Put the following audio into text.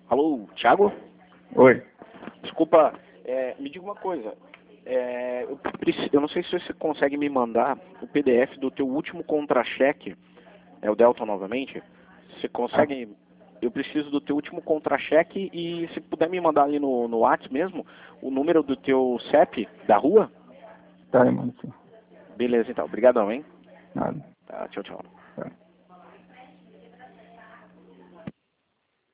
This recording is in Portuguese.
Alô, Thiago? Oi. Desculpa, me diga uma coisa. Eu não sei se você consegue me mandar o PDF do teu último contra-cheque. É o Delta novamente? Você consegue... Eu preciso do teu último contra-cheque e se puder me mandar ali no WhatsApp mesmo, o número do teu CEP da rua? Tá, mano, sim. Beleza, então. Obrigadão, hein? Nada. Tá, tchau, tchau. Tá.